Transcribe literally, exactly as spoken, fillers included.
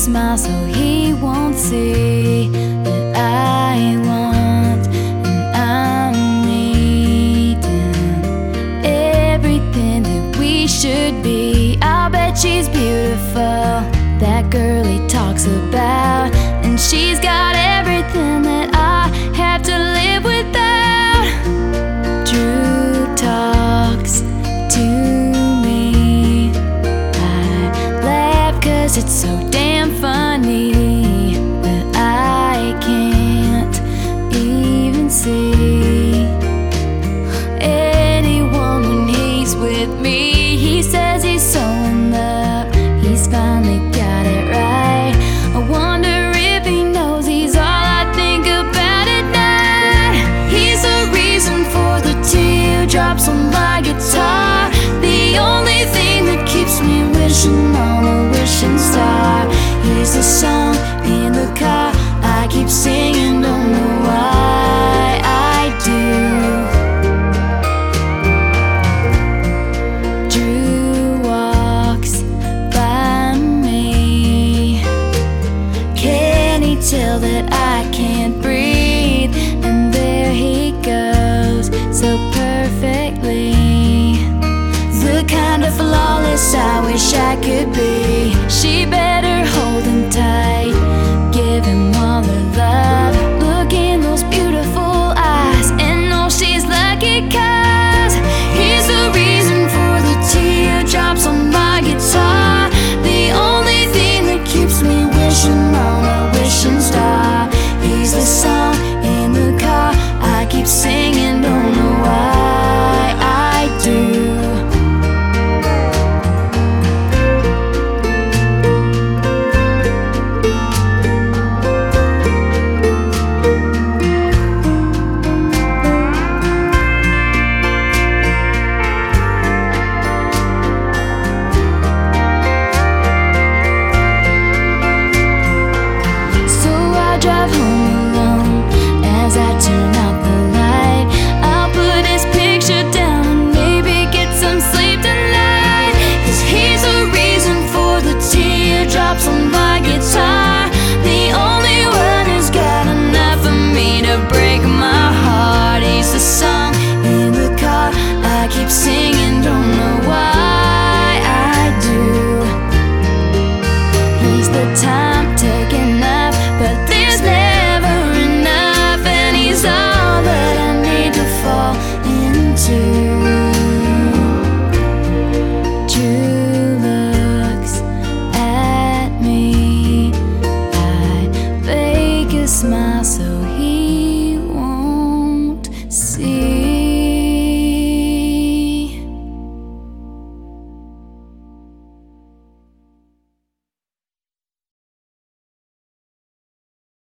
smile so he won't see that I want and I'm needing everything that we should be. I'll bet she's beautiful, that girl he talks about, and she's got everything that I have to live without. Drew talks to me, I laugh cause it's so damn funny, but I can't even see anyone when he's with me. He says he's so in love, he's finally got it right. I wonder if he knows he's all I think about at night. He's the reason for the teardrops on my guitar, the only thing that keeps me wishing